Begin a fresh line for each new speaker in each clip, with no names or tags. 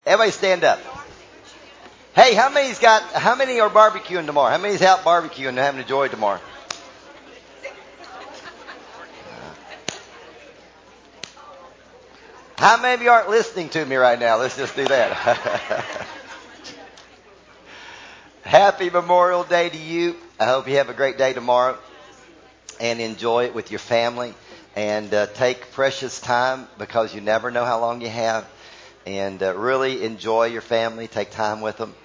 Everybody stand up. Hey, how many are barbecuing tomorrow? How many's out barbecuing and having a joy tomorrow? How many of you aren't listening to me right now? Let's just do that. Happy Memorial Day to you. I hope you have a great day tomorrow and enjoy it with your family. And take precious time because you never know how long you have. And really enjoy your family. Take time with them.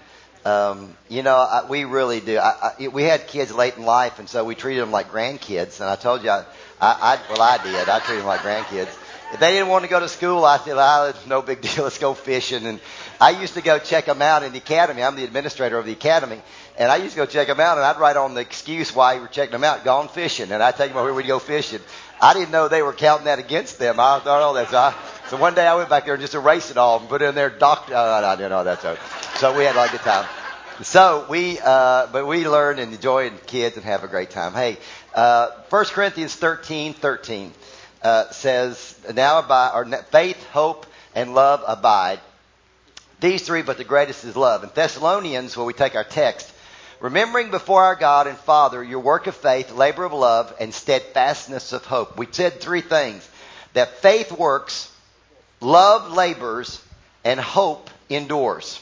We really do. We had kids late in life, and so we treated them like grandkids. And I told you, I did. I treated them like grandkids. If they didn't want to go to school, I said, it's no big deal. Let's go fishing. And I used to go check them out in the academy. I'm the administrator of the academy. And I used to go check them out, and I'd write on the excuse why you were checking them out, gone fishing. And I'd take them over here, we'd go fishing. I didn't know they were counting that against them. I thought, so one day I went back there and just erased it all and put it in their doctor. I didn't know that. So we had a good time. So but we learn and enjoy kids and have a great time. Hey, 1 Corinthians 13:13 says, now abide, faith, hope, and love abide. These three, but the greatest is love. In Thessalonians, where we take our text, remembering before our God and Father your work of faith, labor of love, and steadfastness of hope. We said three things: that faith works, love labors, and hope endures.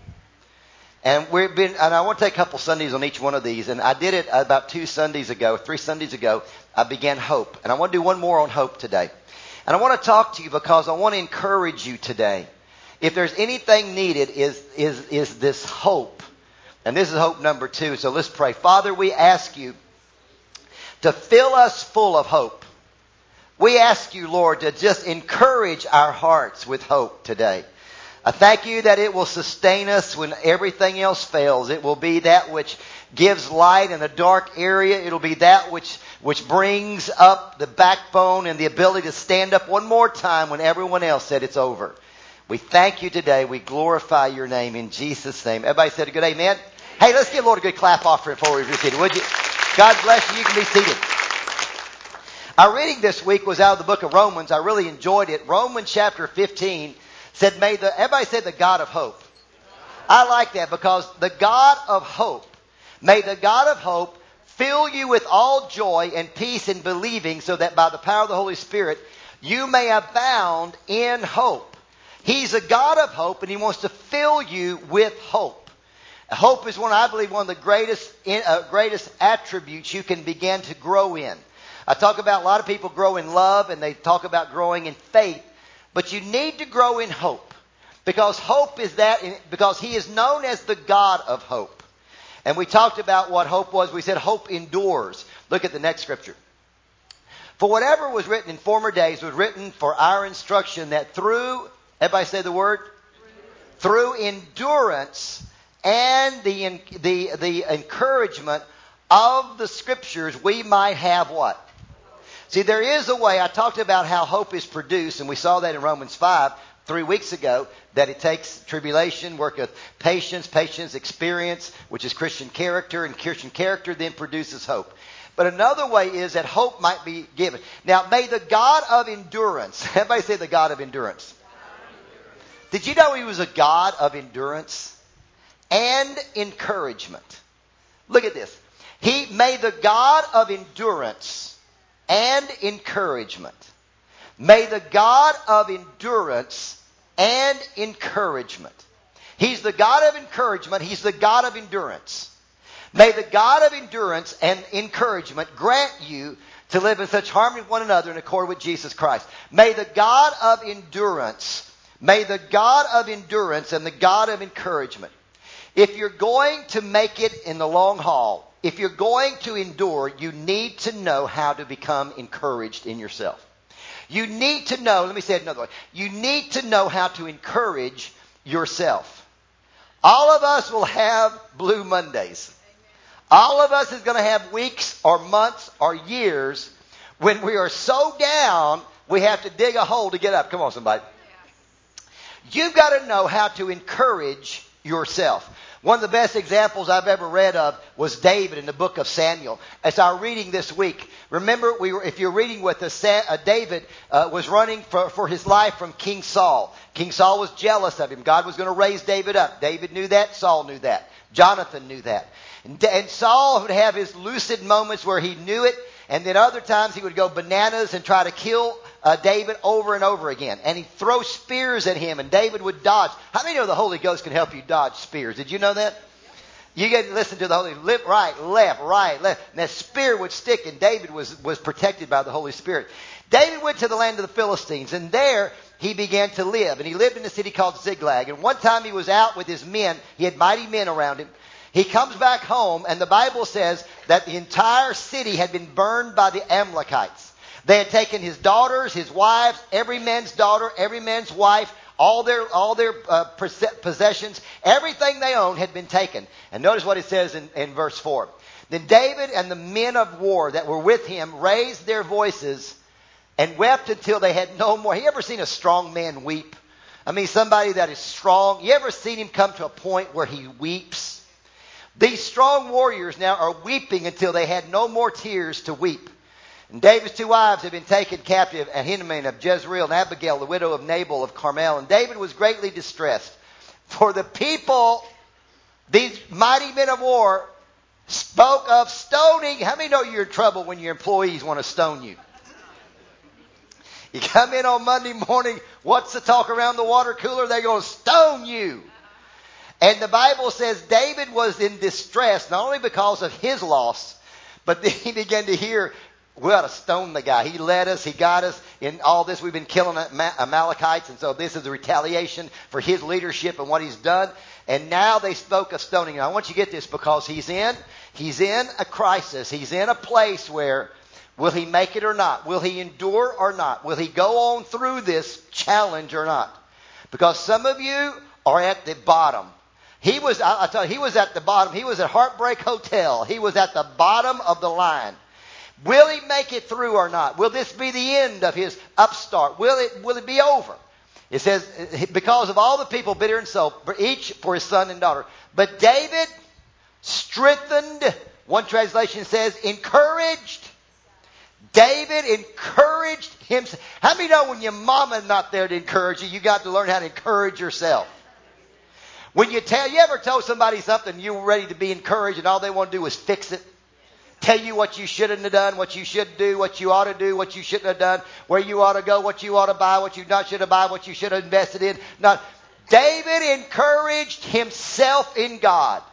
And I want to take a couple Sundays on each one of these. And I did it about 3 Sundays ago. I began hope. And I want to do one more on hope today. And I want to talk to you because I want to encourage you today. If there's anything needed is this hope. And this is hope number 2. So let's pray. Father, we ask you to fill us full of hope. We ask you, Lord, to just encourage our hearts with hope today. I thank you that it will sustain us when everything else fails. It will be that which gives light in a dark area. It'll be that which brings up the backbone and the ability to stand up one more time when everyone else said it's over. We thank you today. We glorify your name in Jesus' name. Everybody said a good amen. Hey, let's give the Lord a good clap offering before we proceed, would you? God bless you. You can be seated. Our reading this week was out of the book of Romans. I really enjoyed it. Romans chapter 15 said, everybody said the God of hope. I like that because the God of hope, may the God of hope fill you with all joy and peace in believing, so that by the power of the Holy Spirit you may abound in hope. He's a God of hope, and He wants to fill you with hope. Hope is I believe one of the greatest attributes you can begin to grow in. I talk about a lot of people grow in love, and they talk about growing in faith. But you need to grow in hope, because because He is known as the God of hope. And we talked about what hope was. We said hope endures. Look at the next scripture. For whatever was written in former days was written for our instruction, that through, everybody say the word, through endurance and the encouragement of the scriptures we might have what? See, there is a way. I talked about how hope is produced, and we saw that in Romans 5 3 weeks ago, that it takes tribulation, work of patience, experience, which is Christian character, and Christian character then produces hope. But another way is that hope might be given. Now, may the God of endurance, everybody say the God of endurance. Did you know He was a God of endurance and encouragement? Look at this. May the God of endurance and encouragement. May the God of endurance and encouragement. He's the God of encouragement. He's the God of endurance. May the God of endurance and encouragement grant you to live in such harmony with one another in accord with Jesus Christ. May the God of endurance and the God of encouragement. If you're going to make it in the long haul, if you're going to endure, you need to know how to become encouraged in yourself. You need to know, let me say it another way. You need to know how to encourage yourself. All of us will have blue Mondays. All of us is going to have weeks or months or years when we are so down we have to dig a hole to get up. Come on, somebody. You've got to know how to encourage yourself. One of the best examples I've ever read of was David in the book of Samuel. As our reading this week, remember, if you're reading with us, David was running for his life from King Saul. King Saul was jealous of him. God was going to raise David up. David knew that. Saul knew that. Jonathan knew that. And Saul would have his lucid moments where he knew it, and then other times he would go bananas and try to kill David over and over again. And he'd throw spears at him, and David would dodge. How many know the Holy Ghost can help you dodge spears? Did you know that? You get to listen to the Holy Spirit. Right, left. And that spear would stick, and David was protected by the Holy Spirit. David went to the land of the Philistines, and there he began to live. And he lived in a city called Ziklag. And one time he was out with his men. He had mighty men around him. He comes back home, and the Bible says that the entire city had been burned by the Amalekites. They had taken his daughters, his wives, every man's daughter, every man's wife, all their possessions, everything they owned had been taken. And notice what it says in verse 4. Then David and the men of war that were with him raised their voices and wept until they had no more. You ever seen a strong man weep? I mean, somebody that is strong. You ever seen him come to a point where he weeps? These strong warriors now are weeping until they had no more tears to weep. And David's two wives had been taken captive, Ahinoam of Jezreel and Abigail, the widow of Nabal of Carmel. And David was greatly distressed. For the people, these mighty men of war, spoke of stoning. How many know you're in trouble when your employees want to stone you? You come in on Monday morning, what's the talk around the water cooler? They're going to stone you. And the Bible says David was in distress, not only because of his loss, but then he began to hear, we ought to stone the guy. He led us. He got us in all this. We've been killing Amalekites. And so this is a retaliation for his leadership and what he's done. And now they spoke of stoning him. I want you to get this because he's in a crisis. He's in a place where will he make it or not? Will he endure or not? Will he go on through this challenge or not? Because some of you are at the bottom. He was at the bottom. He was at Heartbreak Hotel. He was at the bottom of the line. Will he make it through or not? Will this be the end of his upstart? Will it be over? It says, because of all the people bitter in soul, each for his son and daughter. But David strengthened, one translation says, encouraged. David encouraged himself. How many know when your mama's not there to encourage you, you got to learn how to encourage yourself? When you ever told somebody something, you were ready to be encouraged and all they want to do is fix it? Tell you what you shouldn't have done, what you should do, what you ought to do, what you shouldn't have done, where you ought to go, what you ought to buy, what you not should have bought, what you should have invested in. Not. David encouraged himself in God.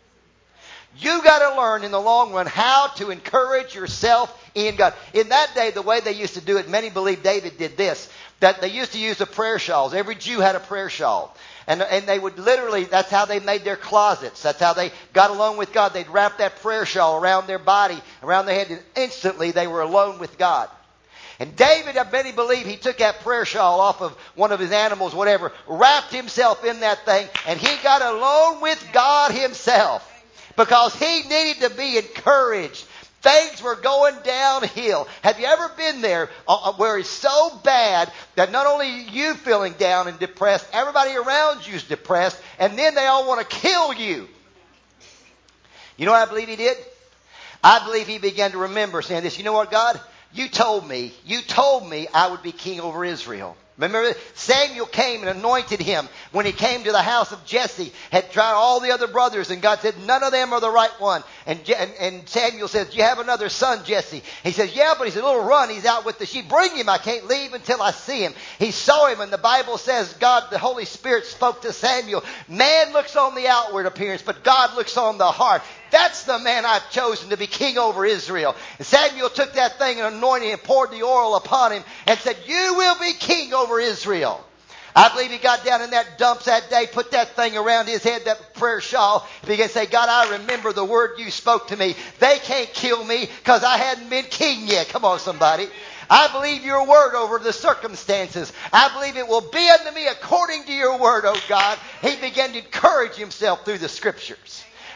You got to learn in the long run how to encourage yourself in God. In that day, the way they used to do it, many believe David did this, that they used to use the prayer shawls. Every Jew had a prayer shawl. And they would literally, that's how they made their closets. That's how they got alone with God. They'd wrap that prayer shawl around their body, around their head, and instantly they were alone with God. And David, many believe he took that prayer shawl off of one of his animals, whatever, wrapped himself in that thing, and he got alone with God himself because he needed to be encouraged. Things were going downhill. Have you ever been there where it's so bad that not only you feeling down and depressed, everybody around you is depressed, and then they all want to kill you? You know what I believe he did? I believe he began to remember saying this, you know what, God? You told me I would be king over Israel. Remember, Samuel came and anointed him when he came to the house of Jesse, had tried all the other brothers, and God said, none of them are the right one. And Samuel says, do you have another son, Jesse? He says, yeah, but he's a little run. He's out with the sheep. Bring him. I can't leave until I see him. He saw him, and the Bible says God, the Holy Spirit, spoke to Samuel. Man looks on the outward appearance, but God looks on the heart. That's the man I've chosen to be king over Israel. And Samuel took that thing and anointed him, poured the oil upon him, and said, you will be king over Israel. I believe he got down in that dumps that day, put that thing around his head, that prayer shawl, and began to say, God, I remember the word you spoke to me. They can't kill me because I hadn't been king yet. Come on, somebody. I believe your word over the circumstances. I believe it will be unto me according to your word, oh God. He began to encourage himself through the scriptures.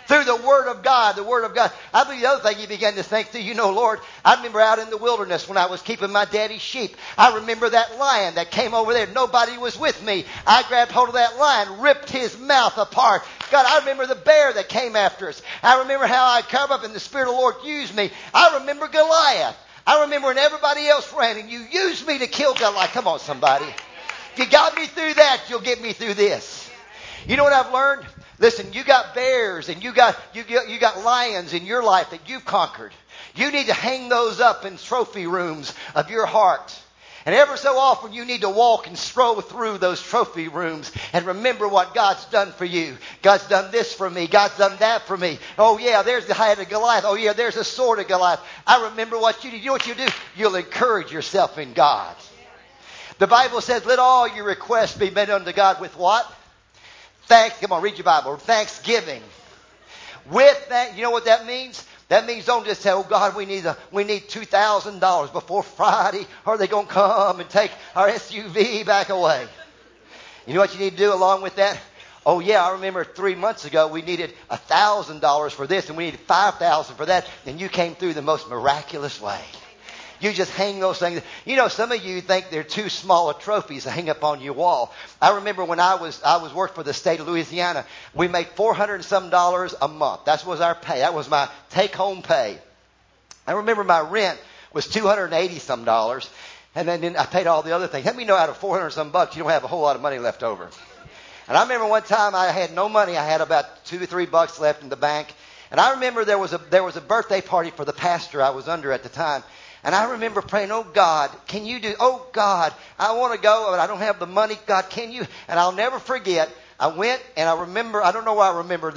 Through the Word of God, the Word of God. I believe the other thing you begin to think through, Lord, I remember out in the wilderness when I was keeping my daddy's sheep. I remember that lion that came over there. Nobody was with me. I grabbed hold of that lion, ripped his mouth apart. God, I remember the bear that came after us. I remember how I come up and the Spirit of the Lord used me. I remember Goliath. I remember when everybody else ran and you used me to kill Goliath. Come on, somebody. If you got me through that, you'll get me through this. You know what I've learned? Listen, you got bears and you got lions in your life that you've conquered. You need to hang those up in trophy rooms of your heart. And ever so often you need to walk and stroll through those trophy rooms and remember what God's done for you. God's done this for me. God's done that for me. Oh yeah, there's the head of Goliath. Oh yeah, there's the sword of Goliath. I remember what you do. You know what you do? You'll encourage yourself in God. The Bible says, let all your requests be made unto God with what? Thanks. Come on, read your Bible. Thanksgiving. With that, you know what that means? That means don't just say, oh God, we need $2,000 before Friday, or they're going to come and take our SUV back away. You know what you need to do along with that? Oh yeah, I remember 3 months ago we needed $1,000 for this and we needed $5,000 for that, and you came through the most miraculous way. You just hang those things. You know, some of you think they're too small of trophies to hang up on your wall. I remember when I was working for the state of Louisiana, we made $400 and some a month. That was our pay. That was my take-home pay. I remember my rent was $280 some, and then I paid all the other things. Let me know out of 400 some bucks, you don't have a whole lot of money left over. And I remember one time I had no money. I had about $2 or $3 left in the bank. And I remember there was a birthday party for the pastor I was under at the time. And I remember praying, oh God, can you do, oh God, I want to go, but I don't have the money. God, can you? And I'll never forget, I went and I remember, I don't know why I remember,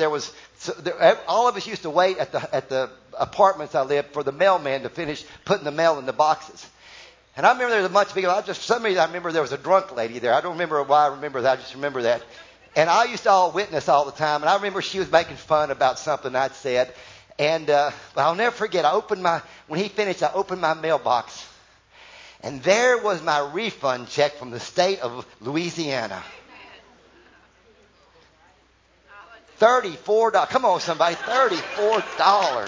all of us used to wait at the apartments I lived for the mailman to finish putting the mail in the boxes. And I remember there was a bunch of people, I remember there was a drunk lady there. I don't remember why I remember that, I just remember that. And I used to witness all the time, and I remember she was making fun about something I'd said. And but I'll never forget, when he finished, I opened my mailbox. And there was my refund check from the state of Louisiana. $34. Come on, somebody. $34.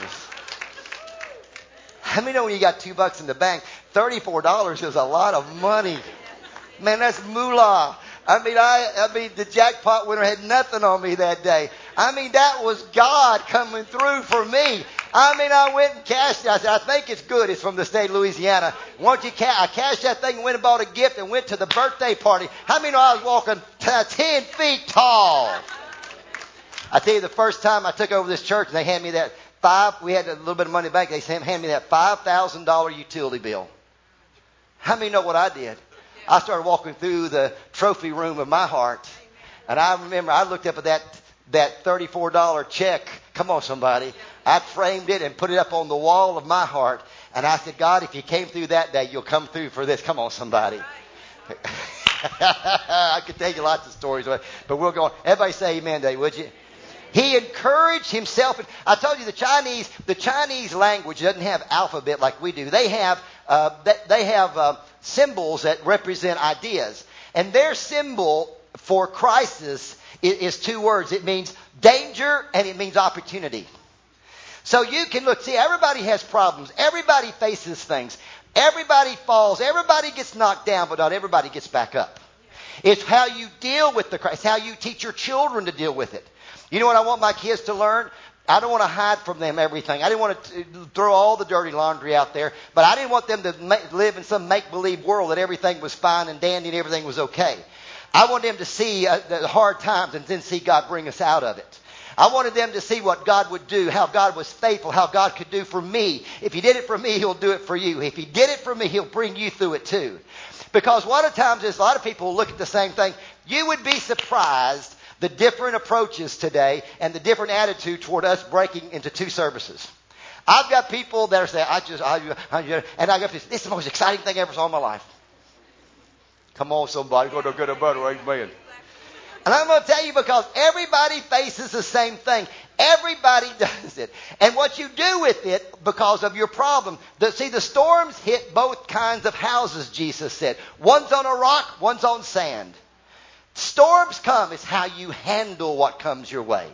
How many know when you got $2 in the bank, $34 is a lot of money. Man, that's moolah. I mean, the jackpot winner had nothing on me that day. I mean, that was God coming through for me. I mean, I went and cashed it. I said, I think it's good. It's from the state of Louisiana. Won't you I cashed that thing and went and bought a gift and went to the birthday party. How many know I was walking 10 feet tall? I tell you, the first time I took over this church and they handed me that we had a little bit of money in the bank. They handed me that $5,000 utility bill. How many know what I did? I started walking through the trophy room of my heart. And I remember I looked up at that $34 check. Come on, somebody. I framed it and put it up on the wall of my heart. And I said, God, if you came through that day, you'll come through for this. Come on, somebody. I could tell you lots of stories, but we'll go on. Everybody say amen today, would you? He encouraged himself. I told you the Chinese language doesn't have alphabet like we do. They have symbols that represent ideas. And their symbol for crisis is two words. It means danger and it means opportunity. So you can look, see, everybody has problems. Everybody faces things. Everybody falls. Everybody gets knocked down, but not everybody gets back up. It's how you deal with the crisis, how you teach your children to deal with it. You know what I want my kids to learn? I don't want to hide from them everything. I didn't want to throw all the dirty laundry out there, but I didn't want them to live in some make-believe world that everything was fine and dandy and everything was okay. I wanted them to see the hard times and then see God bring us out of it. I wanted them to see what God would do, how God was faithful, how God could do for me. If He did it for me, He'll do it for you. If He did it for me, He'll bring you through it too. Because a lot of times a lot of people will look at the same thing. You would be surprised the different approaches today and the different attitude toward us breaking into two services. I've got people that are saying, and I got this is the most exciting thing I ever saw in my life. Come on, somebody, go to good or better, amen. And I'm going to tell you, because everybody faces the same thing. Everybody does it. And what you do with it because of your problem. The storms hit both kinds of houses, Jesus said. One's on a rock, one's on sand. Storms come. It's how you handle what comes your way.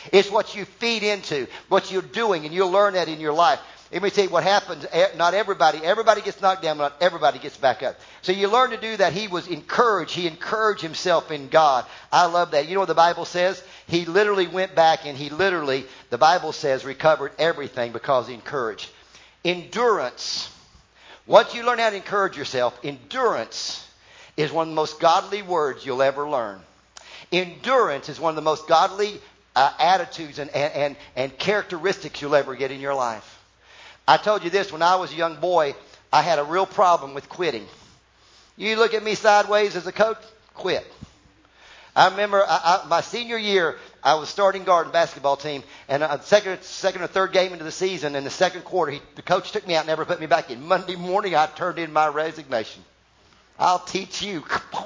It's what you feed into, what you're doing, and you'll learn that in your life. Let me tell you what happens. Not everybody gets knocked down, but not everybody gets back up. So you learn to do that. He was encouraged. He encouraged himself in God. I love that. You know what the Bible says? He literally went back and the Bible says, recovered everything because he encouraged. Endurance. Once you learn how to encourage yourself, endurance is one of the most godly words you'll ever learn. Endurance is one of the most godly attitudes and characteristics you'll ever get in your life. I told you this, when I was a young boy, I had a real problem with quitting. You look at me sideways as a coach, quit. I remember my senior year, I was starting guard in basketball team, and second or third game into the season, in the second quarter, the coach took me out and never put me back in. Monday morning, I turned in my resignation. I'll teach you.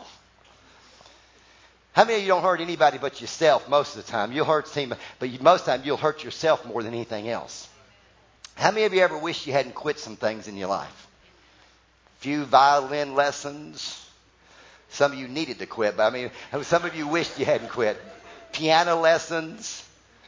How many of you don't hurt anybody but yourself most of the time? You'll hurt the team, but most of the time you'll hurt yourself more than anything else. How many of you ever wish you hadn't quit some things in your life? Few violin lessons. Some of you needed to quit, but some of you wished you hadn't quit. Piano lessons,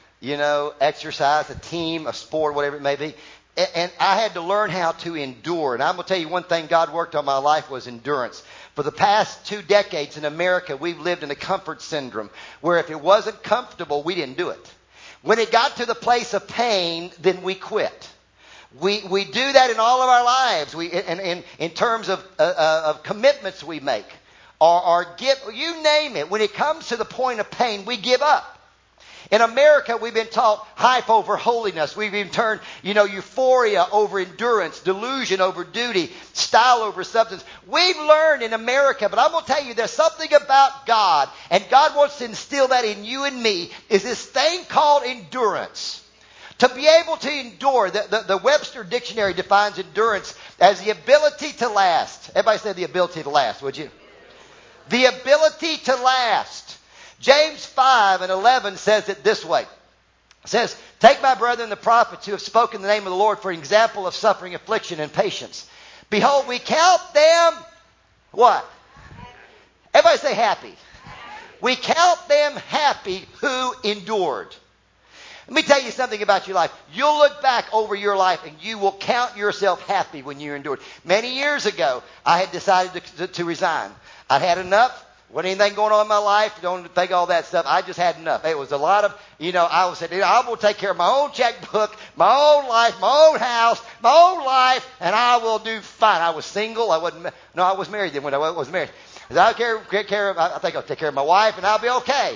exercise, a team, a sport, whatever it may be. And I had to learn how to endure. And I'm going to tell you one thing God worked on my life was endurance. For the past 2 decades in America, we've lived in a comfort syndrome where if it wasn't comfortable, we didn't do it. When it got to the place of pain, then we quit. We do that in all of our lives. In terms of commitments we make, or give, you name it. When it comes to the point of pain, we give up. In America, we've been taught hype over holiness. We've been turned, euphoria over endurance, delusion over duty, style over substance. We've learned in America, but I'm going to tell you, there's something about God, and God wants to instill that in you and me, is this thing called endurance. To be able to endure, the Webster Dictionary defines endurance as the ability to last. Everybody say the ability to last, would you? The ability to last. James 5:11 says it this way. It says, take my brethren the prophets who have spoken the name of the Lord for an example of suffering, affliction, and patience. Behold, we count them, what? Everybody say happy. We count them happy who endured. Let me tell you something about your life. You'll look back over your life and you will count yourself happy when you endured. Many years ago, I had decided to resign. I'd had enough. Wasn't anything going on in my life. Don't think all that stuff. I just had enough. It was a lot of, I said, I will take care of my own checkbook, my own life, my own house, my own life, and I will do fine. I was single. I was married then when I was married. I think I'll take care of my wife and I'll be okay.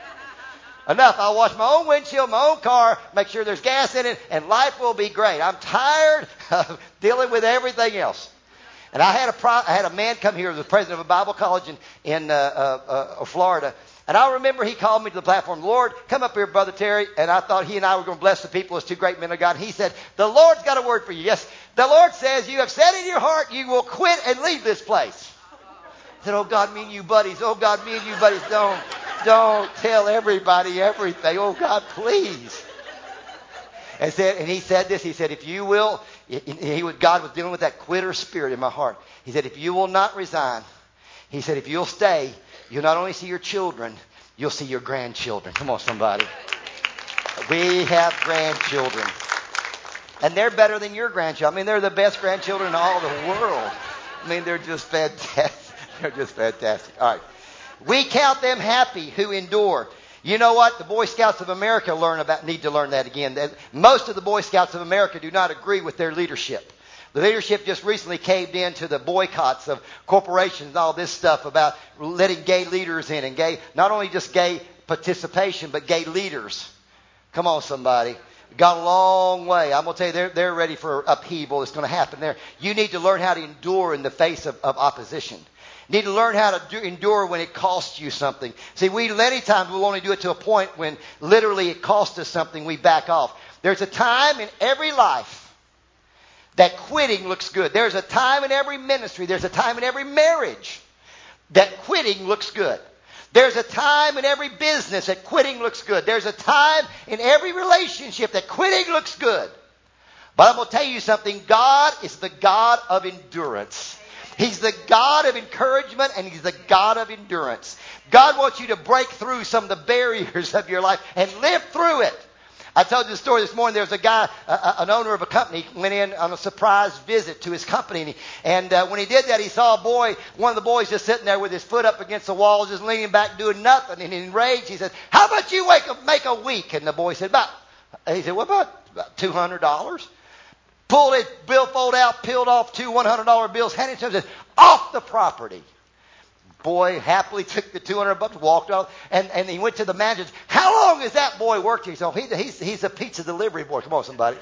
Enough. I'll wash my own windshield, my own car, make sure there's gas in it, and life will be great. I'm tired of dealing with everything else. And I had a man come here, the president of a Bible college in Florida. And I remember he called me to the platform, Lord, come up here, Brother Terry. And I thought he and I were going to bless the people as 2 great men of God. And he said, the Lord's got a word for you. Yes, the Lord says you have said in your heart you will quit and leave this place. I said, oh, God, me and you buddies. Oh, God, me and you buddies, don't tell everybody everything. Oh, God, please. And he said this. He said, if you will, God was dealing with that quitter spirit in my heart. He said, if you will not resign, he said, if you'll stay, you'll not only see your children, you'll see your grandchildren. Come on, somebody. We have grandchildren. And they're better than your grandchildren. They're the best grandchildren in all the world. They're just fantastic. They're just fantastic. All right. We count them happy who endure. You know what? The Boy Scouts of America need to learn that again. Most of the Boy Scouts of America do not agree with their leadership. The leadership just recently caved in to the boycotts of corporations and all this stuff about letting gay leaders in and not only just gay participation, but gay leaders. Come on, somebody. Got a long way. I'm going to tell you, they're ready for upheaval. It's going to happen there. You need to learn how to endure in the face of opposition. You need to learn how to endure when it costs you something. See, many times we'll only do it to a point when literally it costs us something, we back off. There's a time in every life that quitting looks good. There's a time in every ministry. There's a time in every marriage that quitting looks good. There's a time in every business that quitting looks good. There's a time in every relationship that quitting looks good. But I'm going to tell you something. God is the God of endurance. He's the God of encouragement, and He's the God of endurance. God wants you to break through some of the barriers of your life and live through it. I told you the story this morning. There was a guy, an owner of a company, went in on a surprise visit to his company. And when he did that, he saw a boy, one of the boys just sitting there with his foot up against the wall, just leaning back, doing nothing. And enraged, he said, "How much you make a week?" And the boy said, he said, "What about $200? Pulled his billfold out, peeled off two $100 bills, handed it to him, and said, "Off the property." Boy happily took the $200, walked off, and he went to the manager. "How long has that boy worked here?" He said, "He's a pizza delivery boy." Come on, somebody.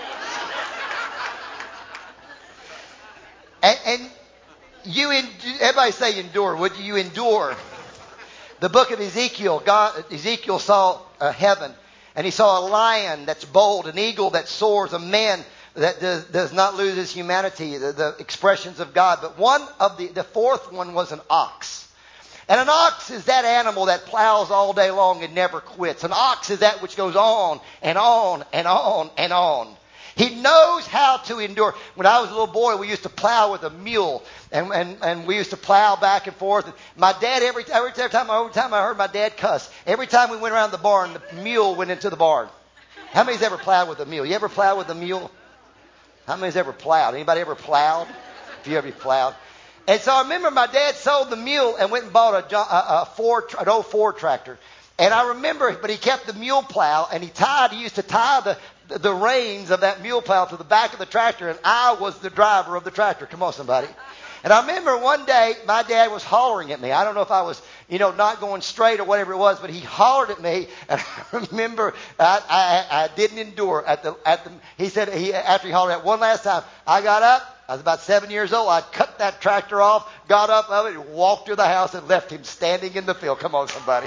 and everybody say endure. Would you endure? The book of Ezekiel, Ezekiel saw heaven, and he saw a lion that's bold, an eagle that soars, a man that does not lose his humanity, the expressions of God. But one of the fourth one was an ox. And an ox is that animal that plows all day long and never quits. An ox is that which goes on and on and on and on. He knows how to endure. When I was a little boy, we used to plow with a mule, and we used to plow back and forth. And my dad, every time I heard my dad cuss, every time we went around the barn, the mule went into the barn. How many's ever plowed with a mule? You ever plowed with a mule? How many's ever plowed? Anybody ever plowed? If you ever plowed. And so I remember my dad sold the mule and went and bought an old Ford tractor. And I remember, but he kept the mule plow, and he used to tie the reins of that mule plow to the back of the tractor, and I was the driver of the tractor. Come on, somebody. And I remember one day my dad was hollering at me. I don't know if I was, not going straight or whatever it was, but he hollered at me. And I remember I didn't endure he said, after he hollered at one last time, I got up. I was about 7 years old. I cut that tractor off, got up of it, and walked to the house and left him standing in the field. Come on, somebody.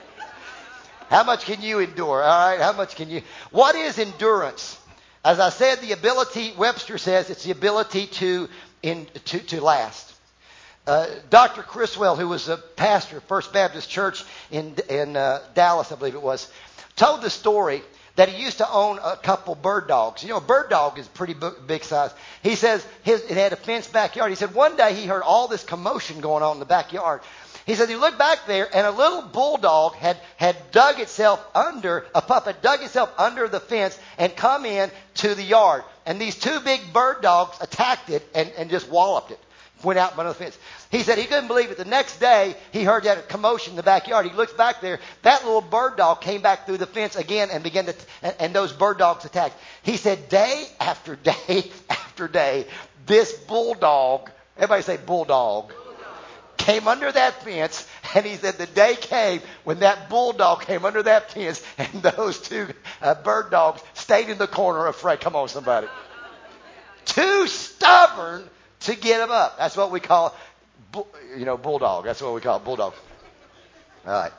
How much can you endure? All right. How much can you? What is endurance? As I said, the ability, Webster says, it's the ability to last. Dr. Criswell, who was a pastor of First Baptist Church in Dallas, I believe it was, told the story that he used to own a couple bird dogs. A bird dog is pretty big size. He says it had a fenced backyard. He said one day he heard all this commotion going on in the backyard. He said he looked back there, and a little bulldog had dug itself under, a pup had dug itself under the fence and come in to the yard. And these two big bird dogs attacked it and just walloped it. Went out under the fence. He said he couldn't believe it. The next day, he heard that commotion in the backyard. He looks back there. That little bird dog came back through the fence again and began and those bird dogs attacked. He said day after day after day, this bulldog, everybody say bulldog, came under that fence. And he said the day came when that bulldog came under that fence and those two bird dogs stayed in the corner afraid. Come on, somebody. Too stubborn to get him up. That's what we call, bulldog. That's what we call bulldog. All right.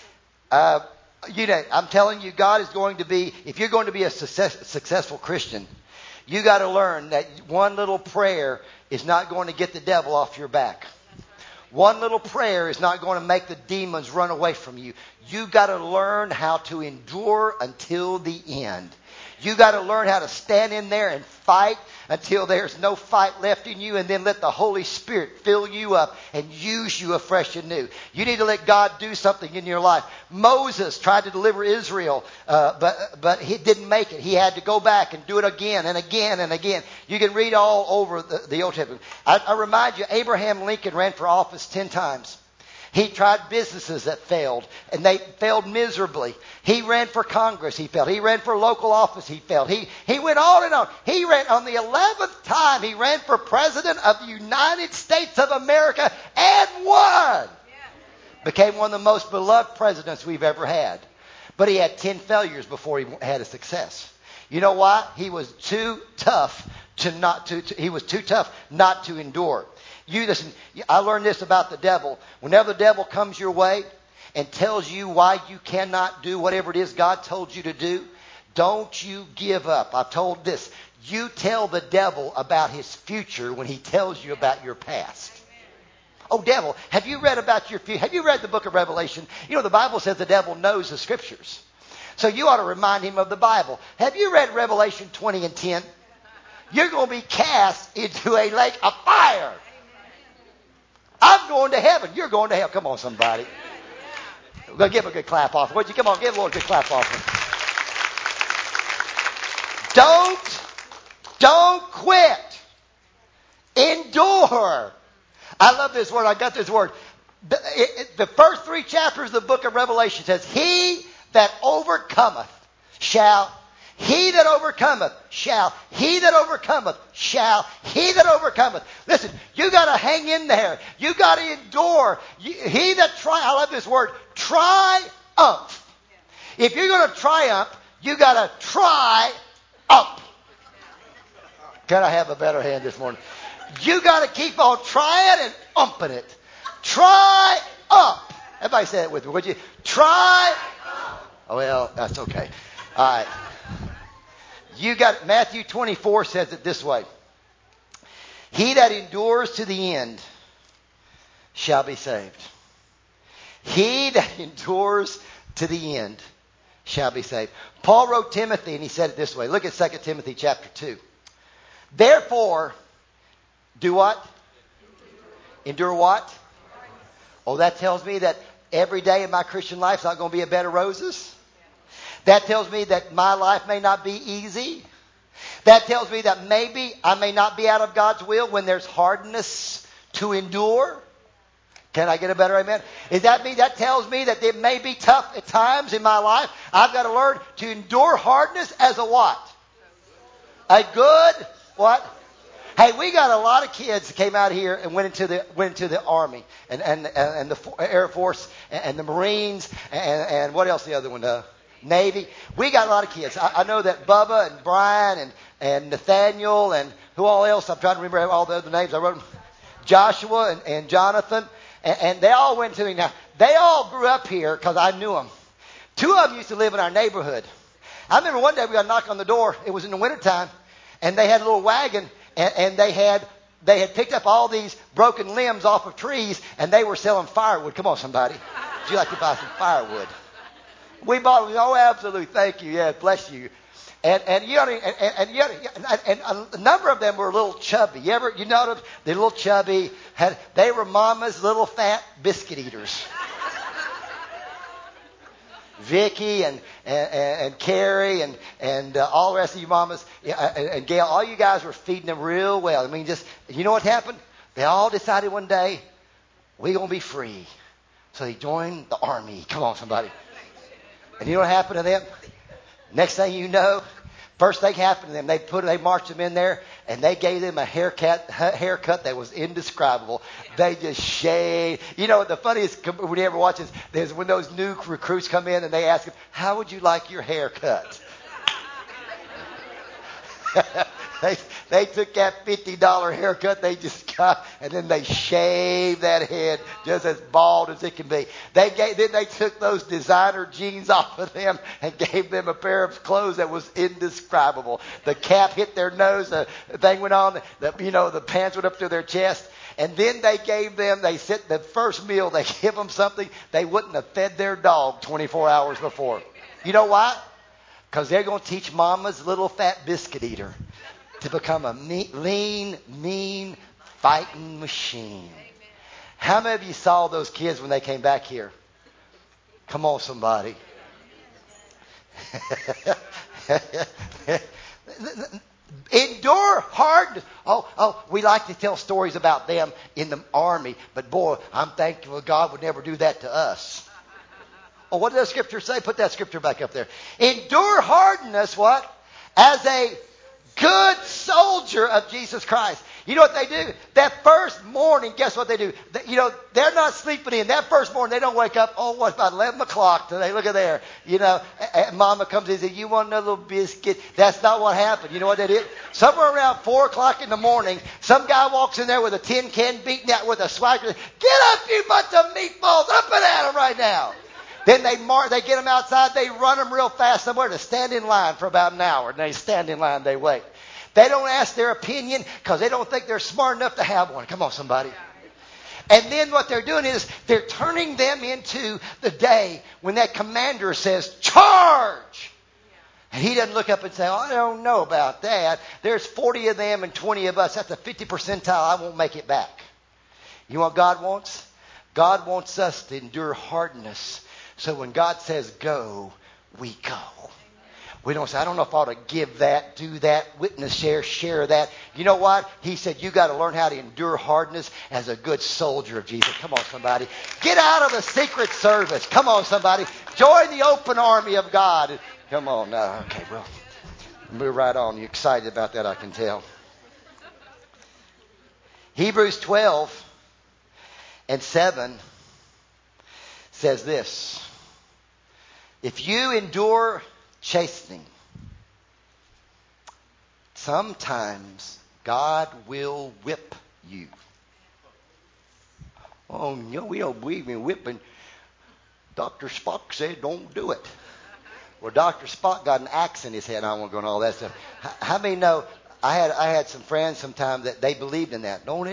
I'm telling you, God is going to be, if you're going to be a successful Christian, you got to learn that one little prayer is not going to get the devil off your back. One little prayer is not going to make the demons run away from you. You got to learn how to endure until the end. You got to learn how to stand in there and fight until there's no fight left in you, and then let the Holy Spirit fill you up and use you afresh and new. You need to let God do something in your life. Moses tried to deliver Israel, but he didn't make it. He had to go back and do it again and again and again. You can read all over the Old Testament. I remind you, Abraham Lincoln ran for office 10 times. He tried businesses that failed, and they failed miserably. He ran for Congress. He failed. He ran for local office. He failed. He went on and on. He ran on the 11th time. He ran for president of the United States of America and won. Became one of the most beloved presidents we've ever had. But he had 10 failures before he had a success. You know why? He was too tough not to endure. You listen, I learned this about the devil. Whenever the devil comes your way and tells you why you cannot do whatever it is God told you to do, don't you give up. I've told this. You tell the devil about his future when he tells you about your past. Oh, devil, have you read about your future? Have you read the book of Revelation? The Bible says the devil knows the scriptures. So you ought to remind him of the Bible. Have you read Revelation 20 and 10? You're going to be cast into a lake of fire. I'm going to heaven. You're going to hell. Come on, somebody. We're going to give him a good clap offering. Would you come on, give the Lord a good clap offering. Don't quit. Endure. I love this word. I got this word. The first 3 chapters of the book of Revelation says, he that overcometh shall, he that overcometh shall, he that overcometh shall, he that overcometh. Listen, you got to hang in there. You got to endure. He that I love this word, triumph. If you're going to triumph, you got to try up. Can I have a better hand this morning? You got to keep on trying and umping it. Try up. Everybody say it with me, would you? Try up. Oh, well, that's okay. All right. You got Matthew 24 says it this way. He that endures to the end shall be saved. He that endures to the end shall be saved. Paul wrote Timothy and he said it this way. Look at 2 Timothy chapter 2. Therefore, do what? Endure what? Oh, that tells me that every day in my Christian life is not going to be a bed of roses. That tells me that my life may not be easy. That tells me that maybe I may not be out of God's will when there's hardness to endure. Can I get a better amen? Is that me? That tells me that it may be tough at times in my life. I've got to learn to endure hardness as a what? A good what? Hey, we got a lot of kids that came out here and went into the Army and the Air Force and the Marines and what else the other one? Navy. We got a lot of kids. I know that Bubba and Brian and Nathaniel and who all else? I'm trying to remember all the other names. I wrote them. Joshua and Jonathan. And they all went to me. Now, they all grew up here because I knew them. 2 of them used to live in our neighborhood. I remember one day we got a knock on the door. It was in the wintertime. And they had a little wagon. And they had picked up all these broken limbs off of trees, and they were selling firewood. Come on, somebody. Would you like to buy some firewood? We bought it. Oh, absolutely. Thank you. Yeah, bless you. And a number of them were a little chubby. You notice they're a little chubby. They were mama's little fat biscuit eaters. Vicky and Carrie and all the rest of you mamas and Gail, all you guys were feeding them real well. I mean, just, you know what happened? They all decided one day, we're going to be free. So they joined the Army. Come on, somebody. And you know what happened to them? Next thing you know, first thing happened to them, they marched them in there and they gave them a haircut that was indescribable. They just shaved. You know, the funniest, when you ever watch this, is when those new recruits come in and they ask them, how would you like your haircut? They took that $50 haircut they just got, and then they shaved that head just as bald as it can be. Then they took those designer jeans off of them and gave them a pair of clothes that was indescribable. The cap hit their nose, the thing went on, the pants went up to their chest. And then they said the first meal, they give them something they wouldn't have fed their dog 24 hours before. You know why? Because they're going to teach mama's little fat biscuit eater to become a lean, mean, fighting machine. How many of you saw those kids when they came back here? Come on, somebody. Endure hardness. Oh, we like to tell stories about them in the Army, but boy, I'm thankful God would never do that to us. Oh, what did that scripture say? Put that scripture back up there. Endure hardness, what? As a good soldier of Jesus Christ. You know what they do? That first morning, guess what they do? They're not sleeping in. That first morning, they don't wake up, it's about 11 o'clock today. Look at there. And mama comes in and says, you want another little biscuit? That's not what happened. You know what they did? Somewhere around 4 o'clock in the morning, some guy walks in there with a tin can beaten out with a swagger. Get up, you bunch of meatballs. Up and at them right now. Then they get them outside. They run them real fast somewhere to stand in line for about an hour. And they stand in line. They wait. They don't ask their opinion because they don't think they're smart enough to have one. Come on, somebody. And then what they're doing is they're turning them into the day when that commander says, charge. And he doesn't look up and say, I don't know about that. There's 40 of them and 20 of us. That's a 50 percentile. I won't make it back. You know what God wants? God wants us to endure hardness. So when God says go, we go. We don't say, I don't know if I ought to give that, do that, witness, share that. You know what? He said, you got to learn how to endure hardness as a good soldier of Jesus. Come on, somebody. Get out of the secret service. Come on, somebody. Join the open army of God. Come on. No, okay, well, move right on. You're excited about that, I can tell. Hebrews 12:7 says this. If you endure chastening, sometimes God will whip you. Oh, no, we don't believe in whipping. Dr. Spock said don't do it. Well, Dr. Spock got an axe in his head. I won't go into all that stuff. How many know? I had some friends sometime that they believed in that. Don't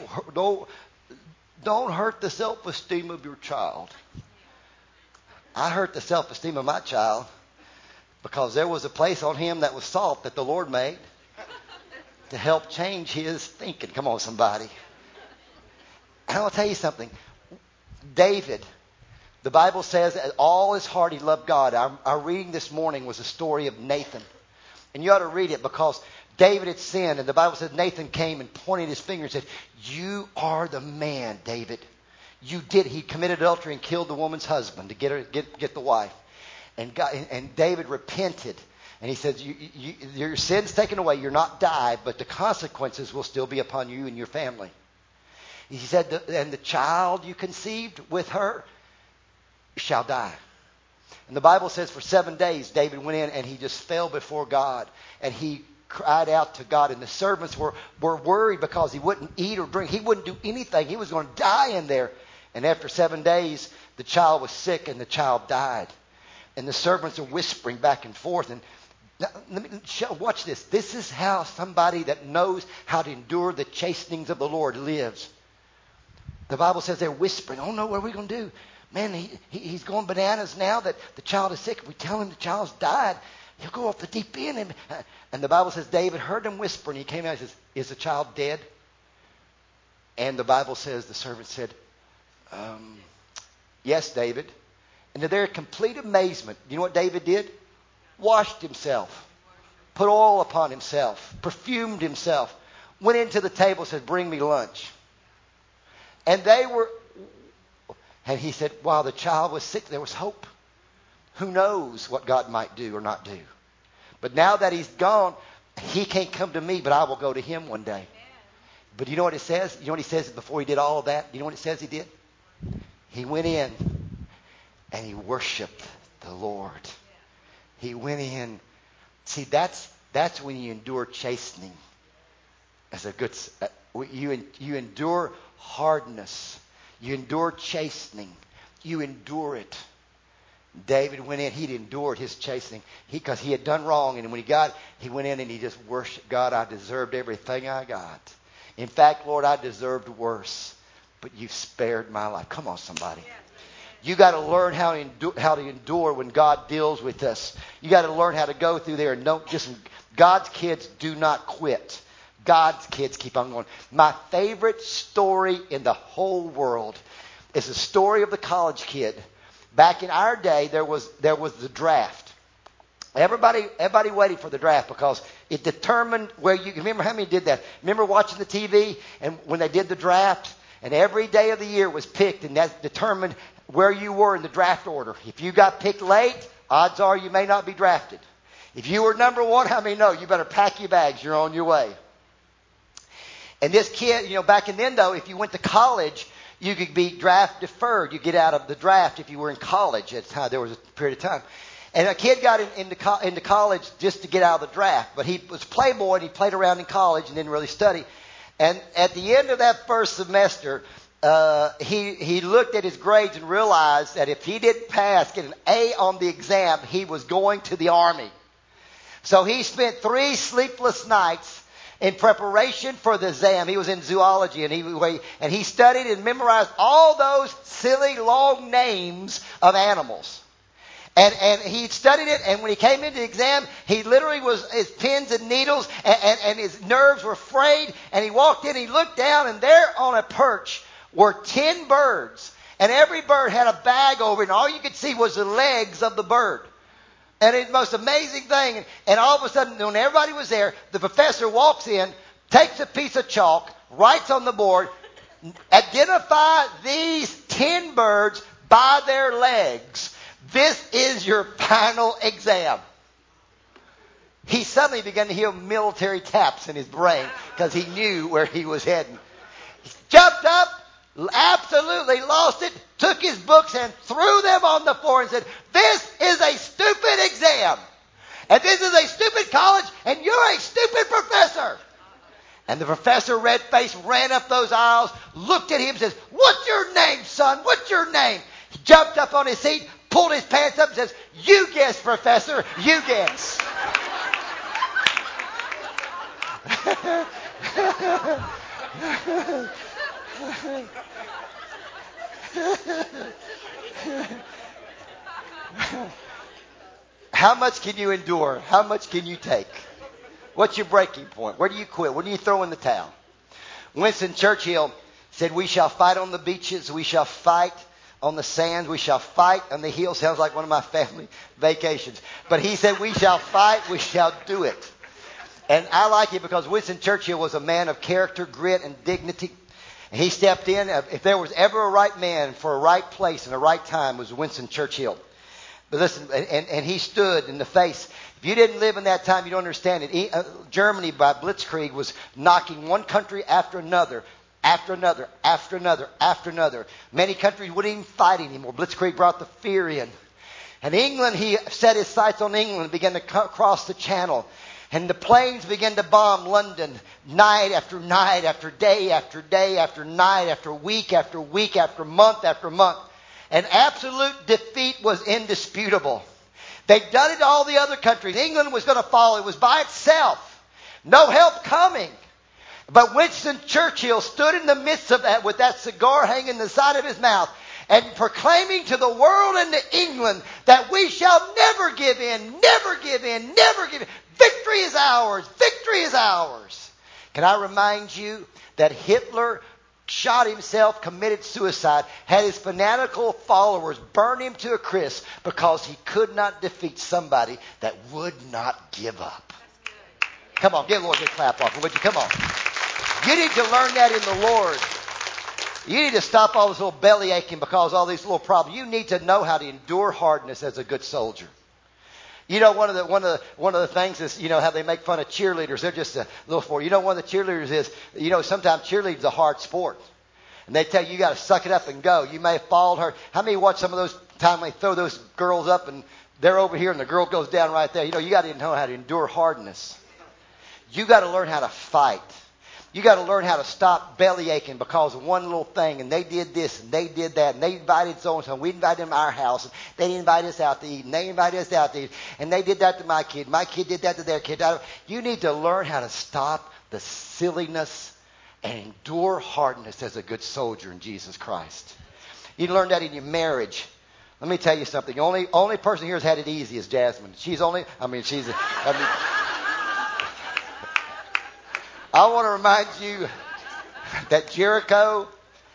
hurt the self-esteem of your child. I hurt the self-esteem of my child because there was a place on him that was salt that the Lord made to help change his thinking. Come on, somebody. And I'll tell you something. David, the Bible says that all his heart he loved God. Our reading this morning was a story of Nathan. And you ought to read it because David had sinned. And the Bible says Nathan came and pointed his finger and said, you are the man, David. You did. He committed adultery and killed the woman's husband to get the wife. And David repented. And he said, your sin's taken away. You're not died, but the consequences will still be upon you and your family. He said, and the child you conceived with her shall die. And the Bible says for 7 days, David went in and he just fell before God. And he cried out to God. And the servants were worried because he wouldn't eat or drink. He wouldn't do anything. He was going to die in there. And after 7 days, the child was sick and the child died. And the servants are whispering back and forth. And now, watch this. This is how somebody that knows how to endure the chastenings of the Lord lives. The Bible says they're whispering, oh no, what are we going to do? Man, he's going bananas now that the child is sick. If we tell him the child's died, he'll go off the deep end. And the Bible says David heard them whisper, and he came out and says, is the child dead? And the Bible says the servant said, yes, David. And to their complete amazement, you know what David did? Washed himself, put oil upon himself, perfumed himself, went into the table and said, bring me lunch. And he said, while the child was sick, there was hope. Who knows what God might do or not do? But now that he's gone, he can't come to me, but I will go to him one day. But you know what it says? You know what he says before he did all of that? You know what it says he did? He went in and he worshiped the Lord. He went in. See, that's when you endure chastening. As a good, you endure hardness. You endure chastening. You endure it. David went in. He'd endured his chastening because he had done wrong. And when he went in and he just worshiped God. I deserved everything I got. In fact, Lord, I deserved worse. But you spared my life. Come on, somebody. You got to learn how to endure when God deals with us. You got to learn how to go through there and God's kids do not quit. God's kids keep on going. My favorite story in the whole world is the story of the college kid. Back in our day, there was the draft. Everybody waited for the draft because it determined where you. Remember how many did that? Remember watching the TV and when they did the draft, and every day of the year was picked, and that determined where you were in the draft order. If you got picked late, odds are you may not be drafted. If you were number one, how many know? You better pack your bags. You're on your way. And this kid, back in then though, if you went to college, you could be draft deferred. You get out of the draft if you were in college at the time. There was a period of time. And a kid got into college just to get out of the draft. But he was a playboy and he played around in college and didn't really study. And at the end of that first semester, he looked at his grades and realized that if he didn't get an A on the exam, he was going to the Army. So he spent 3 sleepless nights in preparation for the exam. He was in zoology and he studied and memorized all those silly long names of animals. And he studied it, and when he came into the exam, he literally was his pins and needles, and his nerves were frayed. And he walked in, he looked down, and there on a perch were 10 birds. And every bird had a bag over it, and all you could see was the legs of the bird. And it's the most amazing thing. And all of a sudden, when everybody was there, the professor walks in, takes a piece of chalk, writes on the board, identify these 10 birds by their legs. This is your final exam. He suddenly began to hear military taps in his brain because he knew where he was heading. He jumped up, absolutely lost it, took his books and threw them on the floor and said, "This is a stupid exam. And this is a stupid college, and you're a stupid professor." And the professor, red-faced, ran up those aisles, looked at him and says, "What's your name, son? What's your name?" He jumped up on his seat, pulled his pants up and says, "You guess, professor, you guess." How much can you endure? How much can you take? What's your breaking point? Where do you quit? Where do you throw in the towel? Winston Churchill said, "We shall fight on the beaches. We shall fight on the sands. We shall fight on the hills." Sounds like one of my family vacations. But he said, "We shall fight. We shall do it." And I like it because Winston Churchill was a man of character, grit, and dignity. And he stepped in. If there was ever a right man for a right place and a right time, it was Winston Churchill. But listen, and he stood in the face. If you didn't live in that time, you don't understand it. Germany, by blitzkrieg, was knocking one country after another, after another, after another, after another. Many countries wouldn't even fight anymore. Blitzkrieg brought the fear in. And England, he set his sights on England and began to cross the channel. And the planes began to bomb London night after night, after day after day, after night, after week, after month after month. And absolute defeat was indisputable. They'd done it to all the other countries. England was going to fall. It was by itself. No help coming. But Winston Churchill stood in the midst of that with that cigar hanging in the side of his mouth and proclaiming to the world and to England that we shall never give in, never give in, never give in. Victory is ours. Victory is ours. Can I remind you that Hitler shot himself, committed suicide, had his fanatical followers burn him to a crisp because he could not defeat somebody that would not give up. Come on, give the Lord a good clap off. Would you? Come on. You need to learn that in the Lord. You need to stop all this little belly aching because all these little problems. You need to know how to endure hardness as a good soldier. You know, one of the things is, you know, how they make fun of cheerleaders. They're just a little sport. You know, one of the cheerleaders is, you know, sometimes cheerleading's a hard sport. And they tell you got to suck it up and go. You may have fallen hurt. How many watch some of those times they throw those girls up and they're over here and the girl goes down right there? You know, you got to know how to endure hardness. You got to learn how to fight. You got to learn how to stop belly aching because of one little thing. And they did this and they did that. And they invited so-and-so. We invited them to our house. And they invited us out to eat. And they invited us out to eat. And they did that to my kid. My kid did that to their kid. You need to learn how to stop the silliness and endure hardness as a good soldier in Jesus Christ. You learn that in your marriage. Let me tell you something. The only person here has had it easy is Jasmine. I want to remind you that Jericho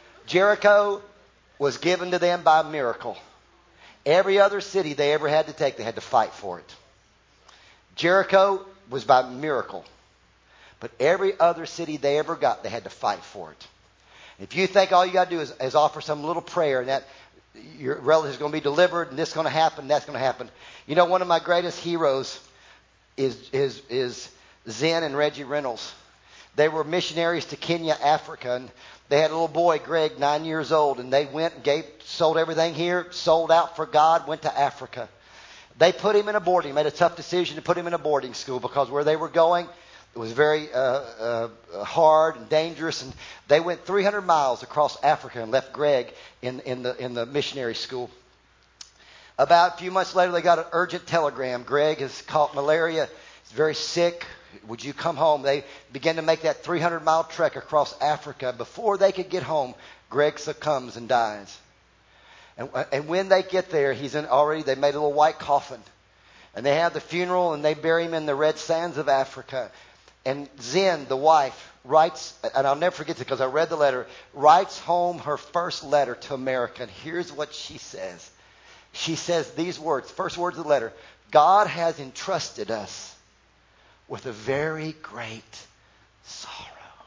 was given to them by miracle. Every other city they ever had to take, they had to fight for it. Jericho was by miracle. But every other city they ever got, they had to fight for it. If you think all you got to do is offer some little prayer and that your relative is going to be delivered and this is going to happen, that's going to happen. You know, one of my greatest heroes is Zen and Reggie Reynolds. They were missionaries to Kenya, Africa, and they had a little boy, Greg, 9 years old, and they went and sold everything here, sold out for God, went to Africa. They put him in a boarding, made a tough decision to put him in a boarding school because where they were going, it was very hard and dangerous, and they went 300 miles across Africa and left Greg in the missionary school. About a few months later, they got an urgent telegram. Greg has caught malaria. He's very sick. Would you come home? They began to make that 300-mile trek across Africa. Before they could get home, Greg succumbs and dies. And when they get there, they made a little white coffin. And they have the funeral and they bury him in the red sands of Africa. And Zen, the wife, writes, and I'll never forget this because I read the letter, writes home her first letter to America. And here's what she says. She says these words, first words of the letter: God has entrusted us with a very great sorrow.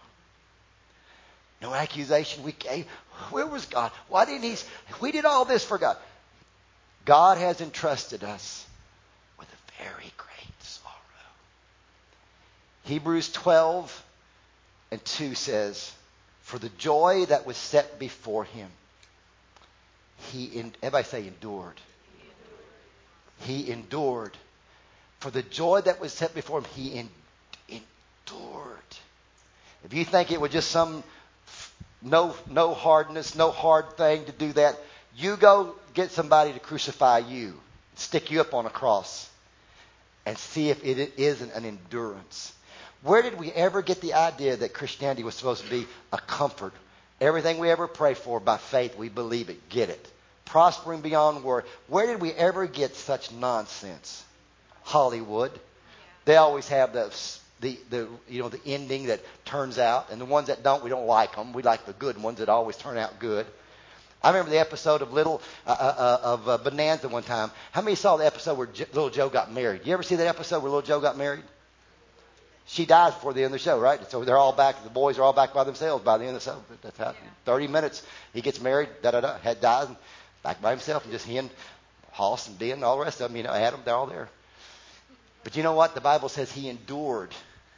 No accusation we gave. Where was God? Why didn't He? We did all this for God. God has entrusted us with a very great sorrow. Hebrews 12:2 says, for the joy that was set before Him, everybody say endured. He endured. For the joy that was set before Him, He endured. If you think it was just some no hardness, no hard thing to do that, you go get somebody to crucify you, stick you up on a cross, and see if it isn't an endurance. Where did we ever get the idea that Christianity was supposed to be a comfort? Everything we ever pray for by faith, we believe it, get it. Prospering beyond word. Where did we ever get such nonsense? Hollywood. They always have the ending that turns out, and the ones that don't, we don't like them. We like the good ones that always turn out good. I remember the episode of Bonanza one time. How many saw the episode where Little Joe got married? You ever see that episode where Little Joe got married? She dies before the end of the show, right? So they're all back. The boys are all back by themselves by the end of the show. That's how. 30 minutes. He gets married. Head dies. Back by himself, and just he and Hoss and Ben and all the rest of them. Adam. They're all there. But you know what? The Bible says He endured.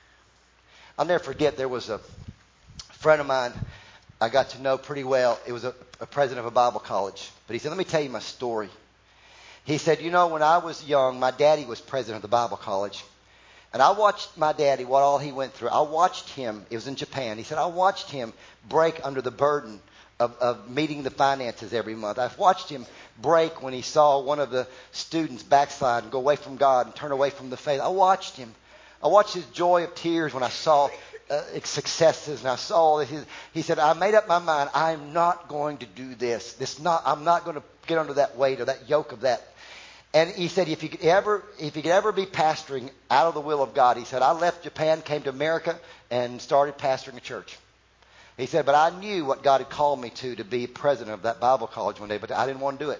I'll never forget. There was a friend of mine I got to know pretty well. It was a president of a Bible college. But he said, "Let me tell you my story." He said, when I was young, my daddy was president of the Bible college. And I watched my daddy, what all he went through. I watched him. It was in Japan. He said, I watched him break under the burden of meeting the finances every month. I've watched him break when he saw one of the students backslide and go away from God and turn away from the faith. I watched him. I watched his joy of tears when I saw successes, and I saw that he said, I made up my mind. I'm not going to do this. I'm not going to get under that weight or that yoke of that. And he said, if you could ever be pastoring out of the will of God, he said, I left Japan, came to America, and started pastoring a church. He said, but I knew what God had called me to be president of that Bible college one day, but I didn't want to do it.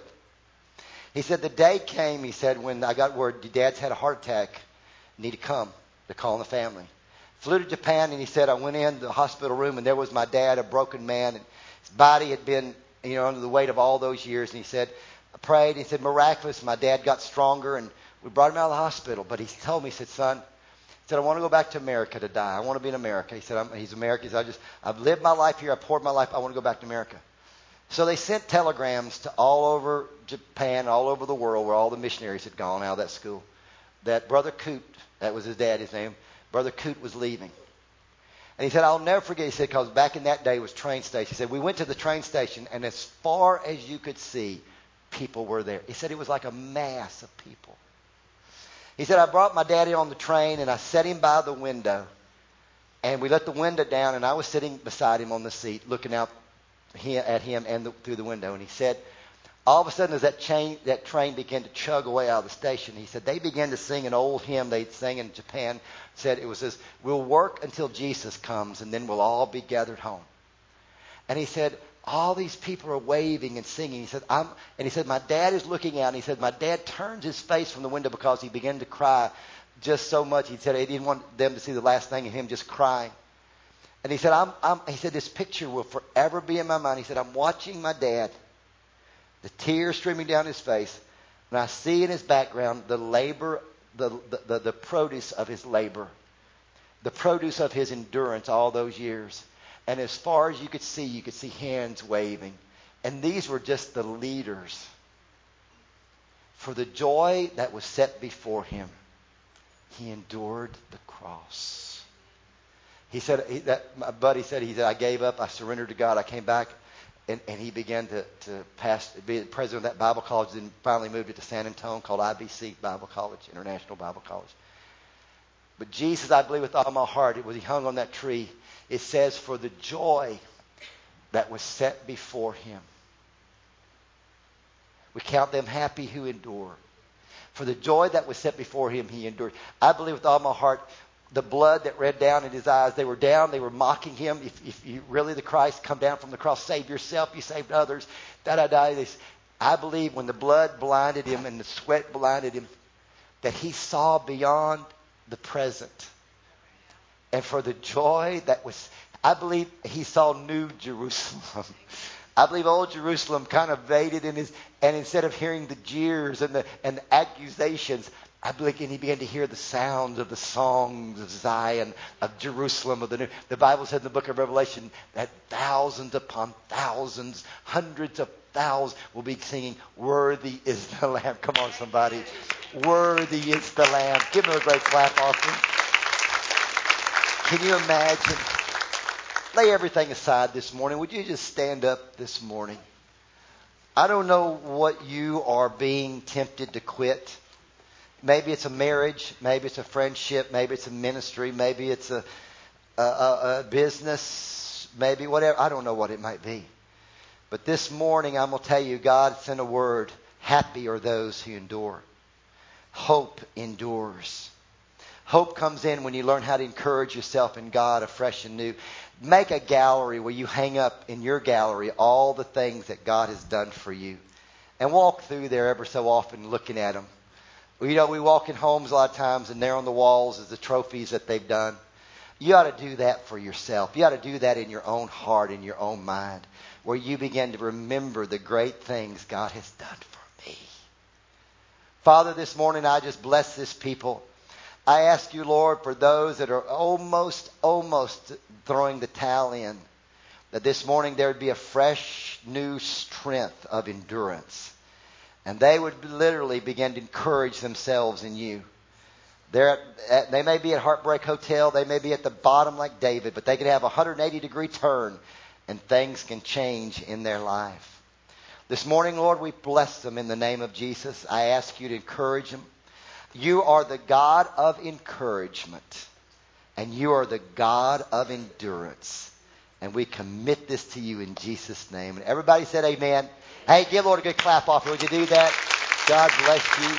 He said, the day came, he said, when I got word your dad's had a heart attack, need to come. They're calling the family. Flew to Japan, and he said, I went in the hospital room, and there was my dad, a broken man, and his body had been, under the weight of all those years. And he said, I prayed. He said, miraculous. My dad got stronger, and we brought him out of the hospital. But he told me, he said, son, I want to go back to America to die. I want to be in America. He said, he's American. He said, I've lived my life here. I've poured my life. I want to go back to America. So they sent telegrams to all over Japan, all over the world, where all the missionaries had gone out of that school, that Brother Coot, that was his daddy's name, Brother Coot was leaving. And he said, I'll never forget, he said, because back in that day was train station. He said, we went to the train station, and as far as you could see, people were there. He said it was like a mass of people. He said, I brought my daddy on the train, and I set him by the window. And we let the window down, and I was sitting beside him on the seat, looking out at him and through the window. And he said, all of a sudden, as that train began to chug away out of the station, he said, they began to sing an old hymn they'd sing in Japan. Said it was this, we'll work until Jesus comes, and then we'll all be gathered home. And he said, all these people are waving and singing. He said, my dad is looking out. And he said, my dad turns his face from the window because he began to cry just so much. He said he didn't want them to see the last thing of him just crying. And he said, he said, this picture will forever be in my mind. He said, I'm watching my dad, the tears streaming down his face, and I see in his background the labor, the produce of his labor, the produce of his endurance all those years. And as far as you could see hands waving. And these were just the leaders. For the joy that was set before him, he endured the cross. He said, my buddy said, I gave up, I surrendered to God, I came back, and he began to be the president of that Bible college, then finally moved it to San Antonio, called IBC Bible College, International Bible College. But Jesus, I believe with all my heart, he hung on that tree. It says, for the joy that was set before him. We count them happy who endure. For the joy that was set before him, he endured. I believe with all my heart, the blood that ran down in his eyes. They were down. They were mocking him. If you really the Christ, come down from the cross, save yourself. You saved others. I believe when the blood blinded him and the sweat blinded him, that he saw beyond the present. And for the joy that was, I believe he saw New Jerusalem. I believe old Jerusalem kind of faded in his, and instead of hearing the jeers and the accusations, I believe, and he began to hear the sounds of the songs of Zion, of Jerusalem, of the new. The Bible said in the book of Revelation that thousands upon thousands, hundreds of thousands will be singing, "Worthy is the Lamb." Come on, somebody. Worthy is the Lamb. Give him a great clap offering. Can you imagine? Lay everything aside this morning. Would you just stand up this morning? I don't know what you are being tempted to quit. Maybe it's a marriage. Maybe it's a friendship. Maybe it's a ministry. Maybe it's a business. Maybe whatever. I don't know what it might be. But this morning I'm going to tell you, God sent a word. Happy are those who endure. Hope endures. Hope comes in when you learn how to encourage yourself in God afresh and new. Make a gallery where you hang up in your gallery all the things that God has done for you. And walk through there ever so often looking at them. You know, we walk in homes a lot of times and there on the walls is the trophies that they've done. You ought to do that for yourself. You ought to do that in your own heart, in your own mind, where you begin to remember the great things God has done for me. Father, this morning I just bless this people. I ask you, Lord, for those that are almost throwing the towel in, that this morning there would be a fresh, new strength of endurance. And they would literally begin to encourage themselves in you. They may be at Heartbreak Hotel. They may be at the bottom like David. But they could have a 180-degree turn and things can change in their life. This morning, Lord, we bless them in the name of Jesus. I ask you to encourage them. You are the God of encouragement. And you are the God of endurance. And we commit this to you in Jesus' name. And everybody said amen. Hey, give Lord a good clap off. Would you do that? God bless you.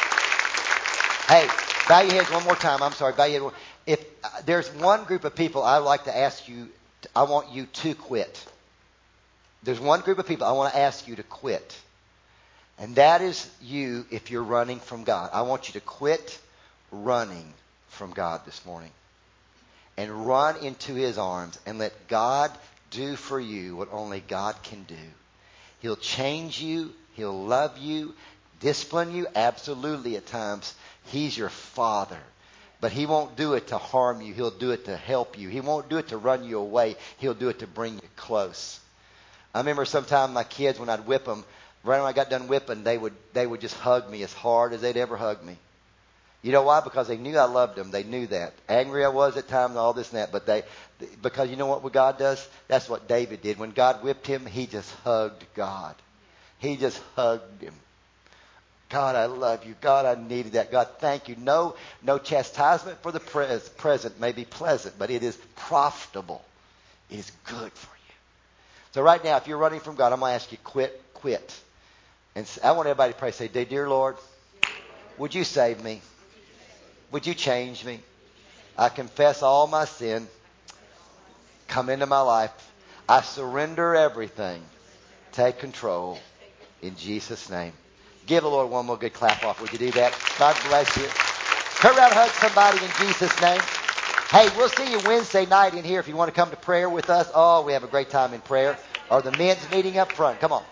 Hey, bow your heads one more time. I'm sorry. Bow your head. If there's one group of people I'd like to ask you, I want you to quit. There's one group of people I want to ask you to quit. And that is you if you're running from God. I want you to quit running from God this morning. And run into His arms and let God do for you what only God can do. He'll change you. He'll love you. Discipline you. Absolutely at times. He's your Father. But He won't do it to harm you. He'll do it to help you. He won't do it to run you away. He'll do it to bring you close. I remember sometimes my kids, when I'd whip them, right when I got done whipping, they would just hug me as hard as they'd ever hug me. You know why? Because they knew I loved them. They knew that. Angry I was at times and all this and that. But because you know what God does? That's what David did. When God whipped him, he just hugged God. He just hugged him. God, I love you. God, I needed that. God, thank you. No chastisement for the present may be pleasant, but it is profitable. It is good for you. So right now, if you're running from God, I'm going to ask you, quit. And I want everybody to pray. Say, dear Lord, would you save me? Would you change me? I confess all my sin. Come into my life. I surrender everything. Take control. In Jesus' name. Give the Lord one more good clap off. Would you do that? God bless you. Turn around and hug somebody in Jesus' name. Hey, we'll see you Wednesday night in here if you want to come to prayer with us. Oh, we have a great time in prayer. Or the men's meeting up front. Come on.